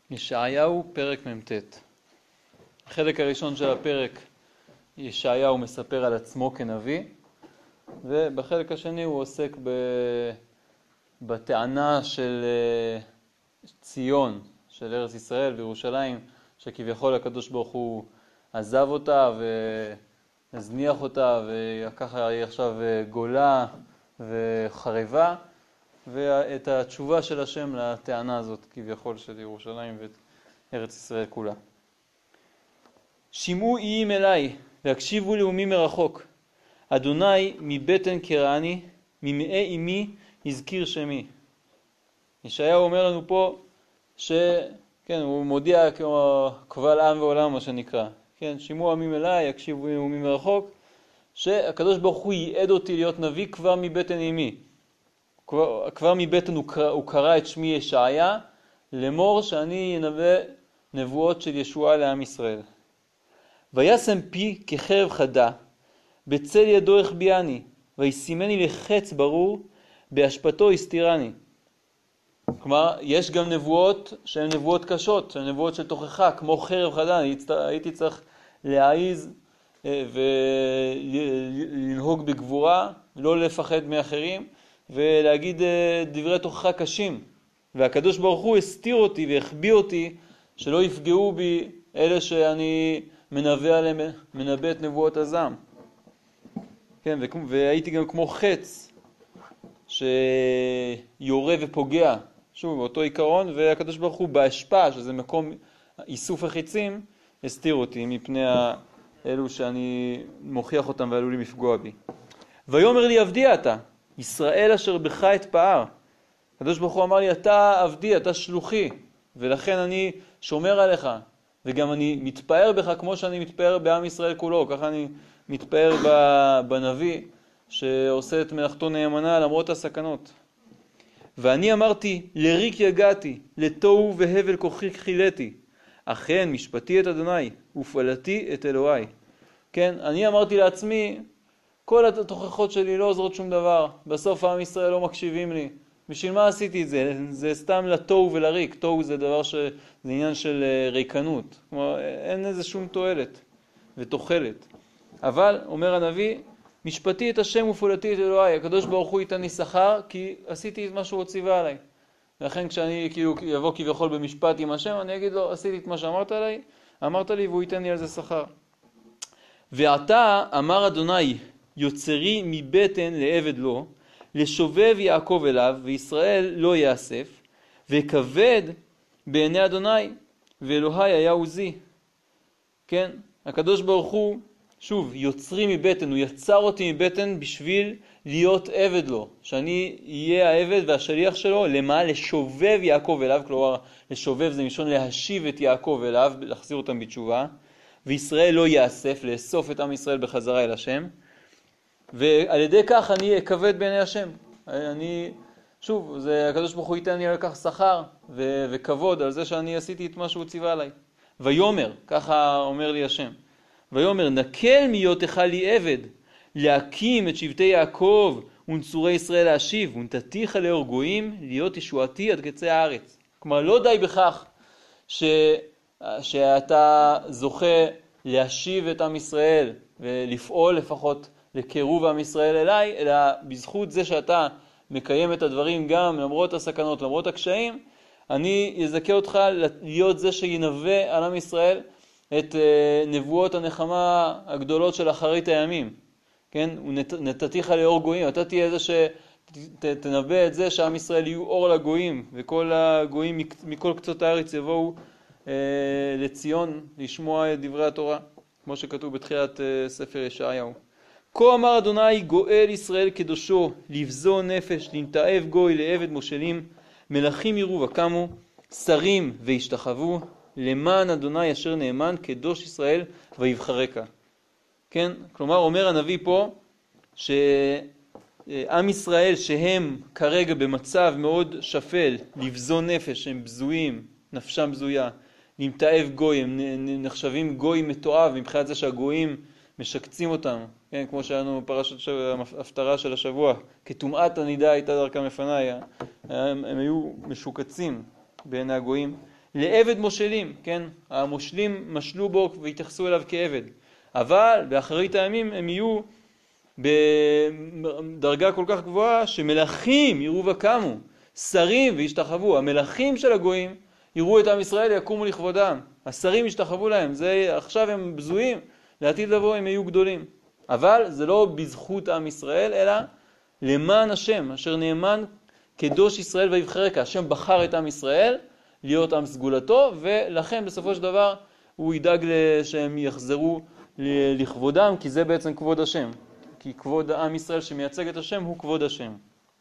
ישעיהו פרק מ"ט. החלק הראשון של הפרק ישעיהו מספר על עצמו כנביא, ובחלק השני הוא עוסק בטענה של ציון, של ארץ ישראל וירושלים, שכביכול הקדוש ברוך הוא עזב אותה והזניח אותה, וככה היא עכשיו גולה וחרבה, ואת התשובה של השם לטענה הזאת כביכול של ירושלים ואת ארץ ישראל כולה. שמעו איים אליי והקשיבו לאומי מרחוק. אדוני מבטן קראני, ממעי אמי הזכיר שמי. ישעיהו אומר לנו פה כן, הוא מודיע כמו קבל עם ועולם מה שנקרא. כן, שמעו עמים אליי, יקשיבו לאומי מרחוק, שהקדוש ברוך הוא ייעד אותי להיות נביא כבר מבטן אמי. כבר מבטן הוא קרא את שמי ישעיה, לאמור שאני ינבא נבואות של ישועה לעם ישראל. וישם פי כחרב חדה, בצל ידו החביאני, וישימני לחץ ברור, בהשפתו הסתירני. כלומר, יש גם נבואות שהן נבואות קשות, שהן נבואות של תוכחה, כמו חרב חדה. הייתי צריך להעיז ולנהוג בגבורה, לא לפחד מאחרים, ולהגיד דברי תוכחה קשים. והקדוש ברוך הוא הסתיר אותי והחביא אותי, שלא יפגעו בי אלה שאני מנבא עליהם, מנבא את נבואות הזעם. כן, והייתי גם כמו חץ שיורה ופוגע. שוב, באותו עיקרון, והקדוש ברוך הוא בהשפעה, שזה מקום איסוף החיצים, הסתיר אותי מפני אלו שאני מוכיח אותם ועלולים לפגוע בי. ויאמר לי עבדי אתה, ישראל אשר בך אתפאר. הקדוש ברוך הוא אמר לי, אתה עבדי, אתה שלוחי, ולכן אני שומר עליך, וגם אני מתפאר בך כמו שאני מתפאר בעם ישראל כולו. ככה אני מתפאר בנביא שעושה את מלאכתו נאמנה למרות הסכנות. ואני אמרתי, לריק יגעתי, לתוהו והבל כוחי חילתי. אכן משפטי את אדוני, ופעלתי את אלוהי. כן, אני אמרתי לעצמי, כל התוכחות שלי לא עוזרות שום דבר. בסוף עם ישראל לא מקשיבים לי. בשביל מה עשיתי את זה? זה סתם לתוהו ולריק. תוהו זה דבר זה עניין של ריקנות. כלומר, אין איזה שום תועלת ותוחלת. אבל, אומר הנביא, משפטי את השם ופעולתי את אלוהי. הקדוש ברוך הוא ייתן לי שכר, כי עשיתי את מה שהוא ציווה עליי. לכן כשאני יבוא כביכול במשפט עם השם, אני אגיד לו, עשיתי את מה אמרת לי, והוא ייתן לי על זה שכר. ועתה אמר אדוני, יוצרי מבטן לעבד לו, לשובב יעקב אליו, וישראל לא יאסף, וכבד בעיני אדוני, ואלוהי היה עוזי. כן, הקדוש ברוך הוא, שוב, יוצרי מבטן, הוא יצר אותי מבטן בשביל להיות עבד לו, שאני אהיה העבד והשליח שלו, למה? לשובב יעקב אליו, כלומר, לשובב זה מלשון להשיב את יעקב אליו, להחזיר אותם בתשובה, וישראל לא יאסף, לאסוף את עם ישראל בחזרה אל השם, ועל ידי כך אני אכבד בעיני השם. שוב, הקדוש ברוך הוא ייתן לי על כך שכר וכבוד על זה שאני עשיתי את מה שהוא ציווה עליי. ויאמר, ככה אומר לי השם, ויאמר, נקל מהיותך לי עבד, להקים את שבטי יעקב ונצורי ישראל להשיב, ונתתיך לאור גויים להיות ישועתי עד קצה הארץ. כלומר, לא די בכך שאתה זוכה להשיב את עם ישראל ולפעול לפחות לקירוב עם ישראל אליי, אלא בזכות זה שאתה מקיים את הדברים גם למרות הסכנות, למרות הקשיים, אני אזכה אותך להיות זה שינבא על עם ישראל את נבואות הנחמה הגדולות של אחרית הימים. כן? ונתתיך לאור גויים, אתה תהיה זה שתנבא את זה שעם ישראל יהיו אור לגויים, וכל הגויים מכל קצות הארץ יבואו לציון לשמוע את דברי התורה, כמו שכתוב בתחילת ספר ישעיהו. כה אמר אדוני גואל ישראל קדושו, לבזו נפש, לנתעב גוי לעבד מושלים, מלכים יראו וקמו, שרים וישתחוו, למען אדוני אשר נאמן קדוש ישראל ויבחרק. כן? כלומר, אומר הנביא פה שעם ישראל שהם כרגע במצב מאוד שפל, לבזו נפש, הם בזויים, נפשם בזויה, נמתעב גוי, הם נחשבים גוי מתועב מבחינת זה שהגויים משקצים אותם, כן? כמו שהיינו פרשת ההפטרה של השבוע, כטומאת הנידה הייתה דרכם לפניי, הם היו משוקצים בעיני הגויים. לעבד מושלים, כן? המושלים משלו בו והתייחסו אליו כעבד. אבל באחרית הימים הם יהיו בדרגה כל כך גבוהה שמלכים יראו וקמו, שרים וישתחוו. המלכים של הגויים יראו את עם ישראל, יקומו לכבודם. השרים ישתחוו להם. זה עכשיו הם בזויים, לעתיד לבוא הם יהיו גדולים. אבל זה לא בזכות עם ישראל, אלא למען השם, אשר נאמן קדוש ישראל ויבחרך. השם בחר את עם ישראל להיות עם סגולתו, ולכן בסופו של דבר הוא ידאג שהם יחזרו לכבודם, כי זה בעצם כבוד השם. כי כבוד עם ישראל שמייצג את השם הוא כבוד השם.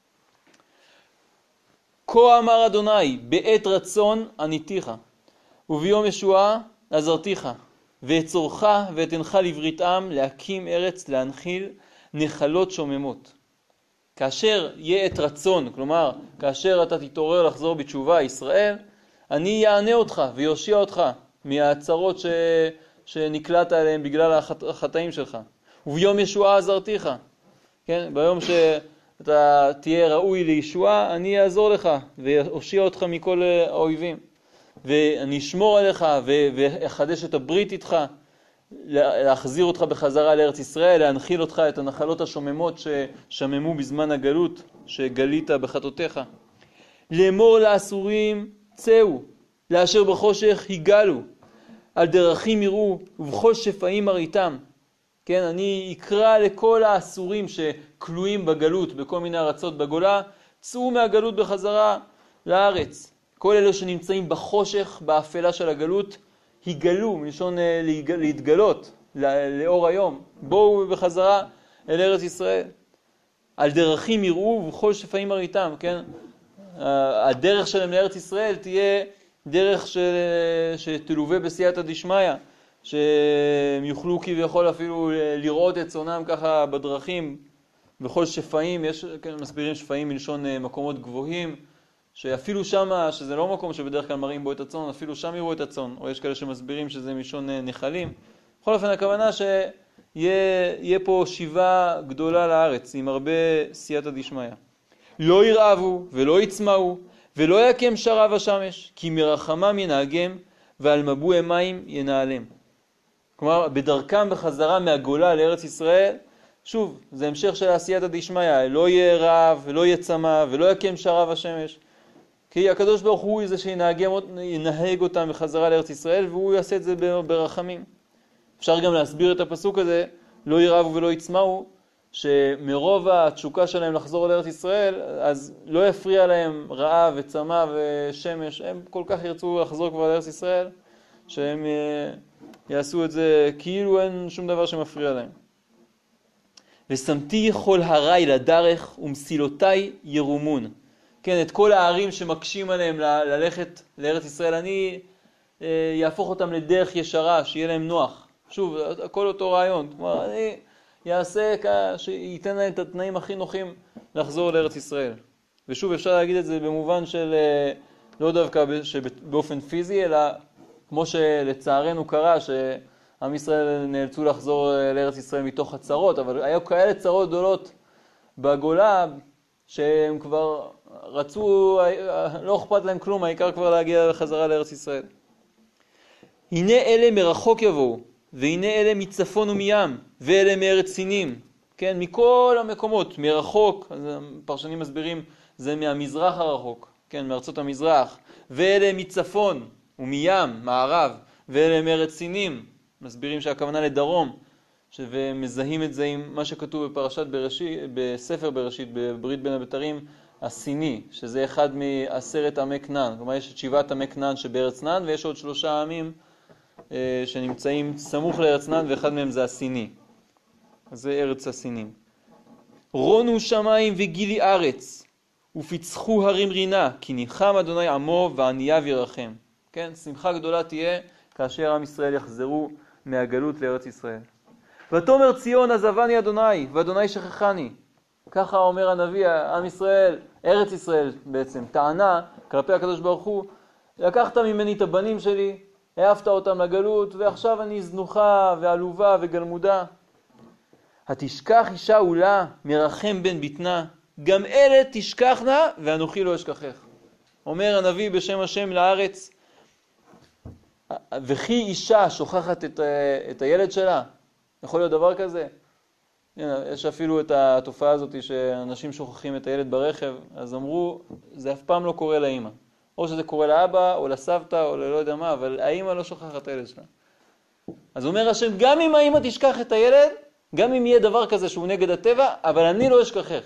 כה אמר אדוני, בעת רצון עניתיך, וביום ישועה עזרתיך, ואצורך ואתנך לברית עם, להקים ארץ, להנחיל נחלות שוממות. כאשר יהיה עת רצון, כלומר, כאשר אתה תתעורר לחזור בתשובה ישראל, אני יענה אותך ויושיע אותך מהצרות שנקלעת עליהם בגלל החטאים שלך. וביום ישועה עזרתיך, כן? ביום שאתה תהיה ראוי לישועה, אני אעזור לך ואושיע אותך מכל האויבים. ואני אשמור עליך ואחדש את הברית איתך, להחזיר אותך בחזרה לארץ ישראל, להנחיל אותך את הנחלות השוממות ששממו בזמן הגלות, שגלית בחטאותיך. לאמור לאסורים צאו, לאשר בחושך היגלו, על דרכים יראו ובכל שפעים מריתם. כן, אני אקרא לכל האסורים שכלואים בגלות, בכל מיני ארצות בגולה, צאו מהגלות בחזרה לארץ. כל אלו שנמצאים בחושך, באפלה של הגלות, היגלו, מלשון להתגלות, לאור היום. בואו בחזרה אל ארץ ישראל. על דרכים יראו ובכל שפעים מריתם, כן? הדרך שלהם לארץ ישראל תהיה דרך שתלווה בסייעתא דשמיא, שהם יוכלו כביכול אפילו לראות את צונם ככה בדרכים, בכל שפעים. יש מסבירים שפעים מלשון מקומות גבוהים, שאפילו שם, שזה לא מקום שבדרך כלל מראים בו את הצון, אפילו שם יראו את הצון, או יש כאלה שמסבירים שזה מלשון נחלים. בכל אופן, הכוונה שיהיה פה שיבה גדולה לארץ, עם הרבה סייעתא דשמיא. לא ירעבו ולא יצמאו, ולא יקם שרב השמש, כי מרחמם ינהגם, ועל מבוע מים ינעלם. כלומר, בדרכם בחזרה מהגולה לארץ ישראל, שוב, זה המשך של הסייעתא דשמיא, לא יהיה רעב, ולא יהיה צמא, ולא יקם שרב השמש. כי הקדוש ברוך הוא זה שינהג אותם בחזרה לארץ ישראל, והוא יעשה את זה ברחמים. אפשר גם להסביר את הפסוק הזה, לא ירעבו ולא יצמאו, שמרוב התשוקה שלהם לחזור לארץ ישראל, אז לא יפריע להם רעב וצמא ושמש. הם כל כך ירצו לחזור כבר לארץ ישראל, שהם יעשו את זה כאילו אין שום דבר שמפריע להם. ושמתי כל הרי לדרך ומסילותי ירומון. כן, את כל הערים שמקשים עליהם ללכת לארץ ישראל, אני יהפוך אותם לדרך ישרה, שיהיה להם נוח. שוב, הכל אותו רעיון. כלומר, אני יעשה שייתן להם את התנאים הכי נוחים לחזור לארץ ישראל. ושוב, אפשר להגיד את זה במובן של לא דווקא באופן פיזי, אלא כמו שלצערנו קרה, שעם ישראל נאלצו לחזור לארץ ישראל מתוך הצרות, אבל היו כאלה צרות גדולות בגולה, שהם כבר רצו, לא אכפת להם כלום, העיקר כבר להגיע בחזרה לארץ ישראל. הנה אלה מרחוק יבואו, והנה אלה מצפון ומים, ואלה מארץ סינים, כן, מכל המקומות, מרחוק, אז הפרשנים מסבירים, זה מהמזרח הרחוק, כן, מארצות המזרח, ואלה מצפון ומים, מערב, ואלה מארץ סינים, מסבירים שהכוונה לדרום, ומזהים את זה עם מה שכתוב בפרשת בראשית, בספר בראשית, בברית בין הבתרים, הסיני, שזה אחד מ10 עמי כנען. כלומר, יש את 7 עמי כנען שבארץ כנען, ויש עוד 3 עמים שנמצאים סמוך לארץ כנען, ואחד מהם זה הסיני. אז זה ארץ הסינים. רונו שמיים וגילי ארץ, ופצחו הרים רינה, כי ניחם אדוני עמו וענייו ירחם. כן, שמחה גדולה תהיה כאשר עם ישראל יחזרו מהגלות לארץ ישראל. ותאמר ציון עזבני אדוני, ואדוני שכחני. ככה אומר הנביא, עם ישראל, ארץ ישראל בעצם, טענה כלפי הקדוש ברוך הוא, לקחת ממני את הבנים שלי, העפת אותם לגלות, ועכשיו אני זנוחה ועלובה וגלמודה. התשכח אישה עולה, מרחם בן בטנה, גם אלה תשכחנה ואנוכי לא אשכחך. אומר הנביא בשם השם לארץ, וכי אישה שוכחת את הילד שלה? יכול להיות דבר כזה? יש אפילו את התופעה הזאת שאנשים שוכחים את הילד ברכב, אז אמרו, זה אף פעם לא קורה לאמא. או שזה קורה לאבא, או לסבתא, או לא יודע מה, אבל האמא לא שוכחת את הילד שלה. אז אומר השם, גם אם האמא תשכח את הילד, גם אם יהיה דבר כזה שהוא נגד הטבע, אבל אני לא אשכחך.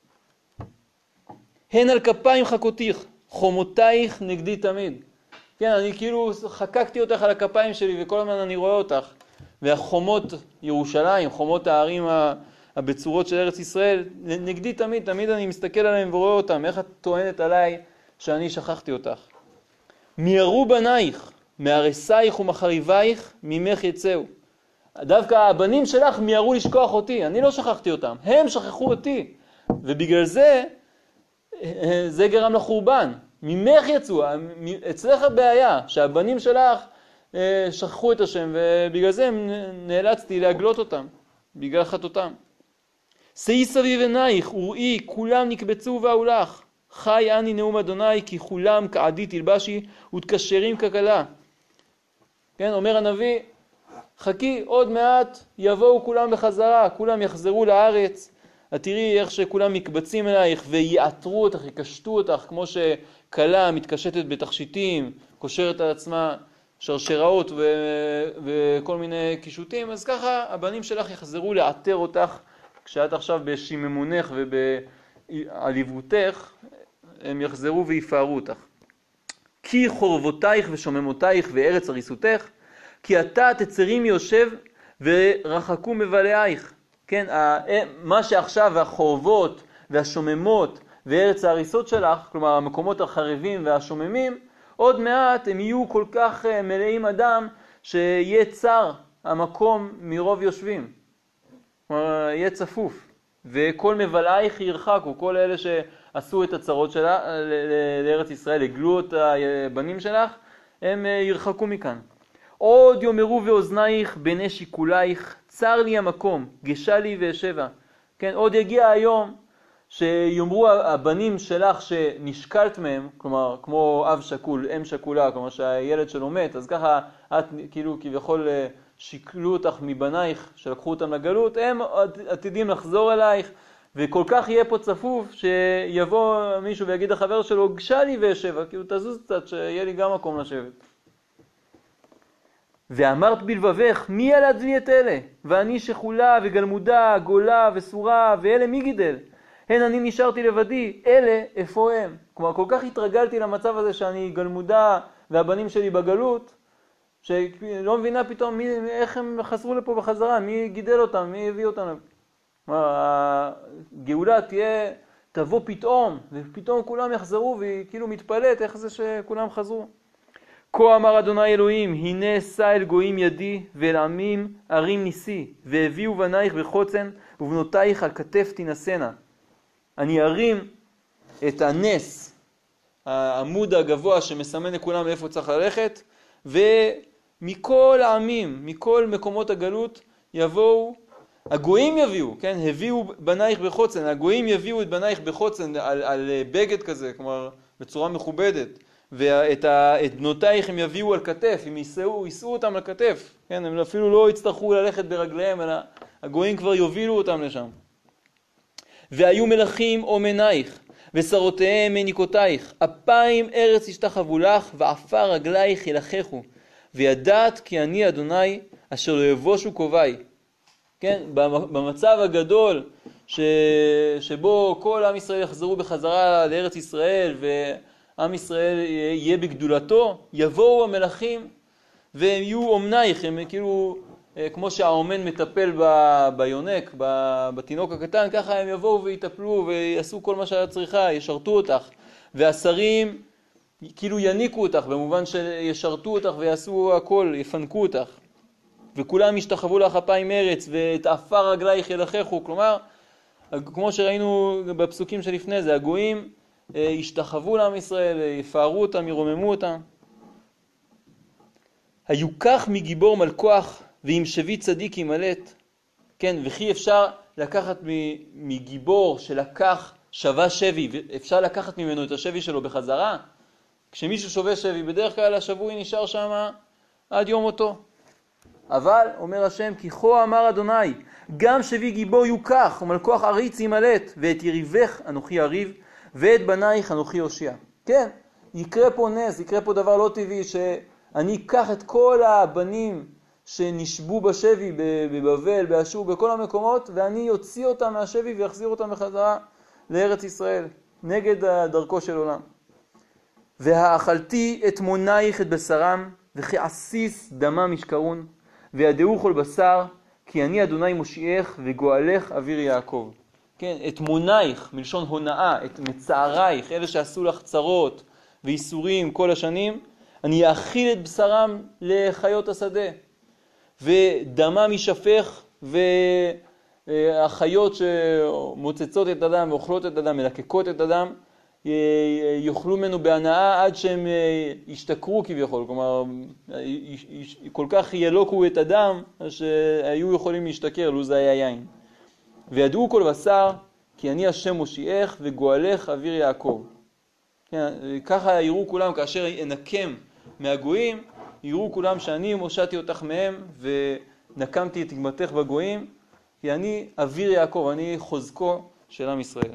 הן על כפיים חכותיך, חומותייך נגדי תמיד. כן, אני כאילו חקקתי אותך על הכפיים שלי וכל הזמן אני רואה אותך. והחומות ירושלים, חומות הערים הבצורות של ארץ ישראל, נגדי תמיד, תמיד אני מסתכל עליהם ורואה אותם. איך את טוענת עליי שאני שכחתי אותך? מיהרו בנייך, מהרסייך ומחריבייך, ממך יצאו. דווקא הבנים שלך מיהרו לשכוח אותי, אני לא שכחתי אותם, הם שכחו אותי. ובגלל זה גרם לחורבן. ממך יצאו, אצלך הבעיה, שהבנים שלך שכחו את השם, ובגלל זה נאלצתי להגלות אותם, בגלל חטאותם. שאי סביב עינייך וראי, כולם נקבצו ואו לך. חי אני נאום אדוני, כי כולם כעדי תלבשי ותקשרים ככלה. כן, אומר הנביא, חכי, עוד מעט יבואו כולם בחזרה, כולם יחזרו לארץ. את תראי איך שכולם מקבצים אלייך ויעטרו אותך, יקשטו אותך, כמו שכלה מתקשטת בתכשיטים, קושרת על עצמה שרשראות וכל מיני קישוטים, אז ככה הבנים שלך יחזרו לעטר אותך, כשאת עכשיו בשיממונך ובעליבותך, הם יחזרו ויפארו אותך. כי חורבותייך ושוממותייך וארץ הריסותך, כי אתה תצרים יושב ורחקו מבלעייך. כן, מה שעכשיו החורבות והשוממות וארץ ההריסות שלך, כלומר המקומות החרבים והשוממים, עוד מעט הם יהיו כל כך מלאים אדם שיהיה צר המקום מרוב יושבים. כלומר, יהיה צפוף. וכל מבלעייך ירחקו, כל אלה שעשו את הצרות שלה לארץ ישראל, הגלו את הבנים שלך, הם ירחקו מכאן. עוד יאמרו ואוזנייך בני שיקולייך, צר לי המקום, גשה לי ואשבה. כן, עוד יגיע היום שיאמרו הבנים שלך שנשקלת מהם, כלומר כמו אב שקול, אם שקולה, כלומר שהילד שלו מת, אז ככה את כאילו כביכול שיקלו אותך מבנייך שלקחו אותם לגלות, הם עתידים לחזור אלייך, וכל כך יהיה פה צפוף שיבוא מישהו ויגיד לחבר שלו, גשה לי ואשבה, כאילו תזוז קצת שיהיה לי גם מקום לשבת. ואמרת בלבבך, מי ילד לי את אלה? ואני שכולה וגלמודה, גולה וסורה, ואלה מי גידל? הן אני נשארתי לבדי, אלה איפה הם? כלומר, כל כך התרגלתי למצב הזה שאני גלמודה והבנים שלי בגלות, שלא מבינה פתאום איך הם חזרו לפה בחזרה, מי גידל אותם, מי הביא אותם. כלומר, הגאולה תבוא פתאום, ופתאום כולם יחזרו, והיא כאילו מתפלאת איך זה שכולם חזרו. כה אמר אדוני אלוהים, הנה שא אל גויים ידי, ואל עמים ערים ניסי, והביאו בנייך בחוצן, ובנותייך על כתף תנסנה. אני ארים את הנס, העמוד הגבוה שמסמן לכולם איפה צריך ללכת, ומכל העמים, מכל מקומות הגלות יבואו, הגויים יביאו, כן? הביאו בנייך בחוצן, הגויים יביאו את בנייך בחוצן על בגד כזה, כלומר בצורה מכובדת. ואת בנותייך הם יביאו על כתף, הם יישאו אותם על כתף, כן? הם אפילו לא יצטרכו ללכת ברגליהם, אלא הגויים כבר יובילו אותם לשם. והיו מלכים אומנייך, ושרותיהם מניקותייך, אפיים ארץ ישתחוו לך, ועפר רגלייך ילחכו, וידעת כי אני אדוני אשר לא יבושו קובעי. כן? במצב הגדול שבו כל עם ישראל יחזרו בחזרה לארץ ישראל, עם ישראל יהיה בגדולתו, יבואו המלכים והם יהיו אומנייך, הם כאילו כמו שהאומן מטפל ביונק, בתינוק הקטן, ככה הם יבואו ויטפלו ויעשו כל מה שהיה צריכה, ישרתו אותך, והשרים כאילו יניקו אותך, במובן שישרתו אותך ויעשו הכל, יפנקו אותך, וכולם ישתחוו לך אפיים ארץ ואת עפר רגלייך ילחכו. כלומר, כמו שראינו בפסוקים שלפני זה, הגויים ישתחוו לעם ישראל, יפארו אותם, ירוממו אותם. היו כך מגיבור מלכוח ועם שבי צדיק ימלט. כן, וכי אפשר לקחת מגיבור שלקח שווה שבי, אפשר לקחת ממנו את השבי שלו בחזרה? כשמישהו שובה שבי, בדרך כלל השבוי נשאר שם עד יום מותו. אבל, אומר השם, כי כה אמר אדוני, גם שבי גיבור יוקח, ומלכוח עריץ ימלט, ואת יריבך אנוכי אריב, ואת בנייך אנוכי הושיע. כן, יקרה פה נס, יקרה פה דבר לא טבעי, שאני אקח את כל הבנים שנשבו בשבי בבבל, באשור, בכל המקומות, ואני אוציא אותם מהשבי ויחזיר אותם בחזרה לארץ ישראל, נגד דרכו של עולם. והאכלתי את מונייך את בשרם, וכעסיס דמם ישכרון, וידעו כל בשר, כי אני אדוני מושיעך וגואלך אוויר יעקב. כן, את מונייך, מלשון הונאה, את מצערייך, אלה שעשו לך צרות ואיסורים כל השנים, אני אאכיל את בשרם לחיות השדה, ודמם יישפך, והחיות שמוצצות את הדם ואוכלות את הדם, מלקקות את הדם, יאכלו ממנו בהנאה עד שהם ישתכרו כביכול, כלומר כל כך ילוקו את הדם שהיו יכולים להשתכר לו זה היה יין. וידעו כל בשר כי אני השם מושיעך וגואלך אוויר יעקב. ככה יראו כולם כאשר אנקם מהגויים, יראו כולם שאני מושעתי אותך מהם ונקמתי את תקמתך בגויים, כי אני אוויר יעקב, אני חוזקו של עם ישראל.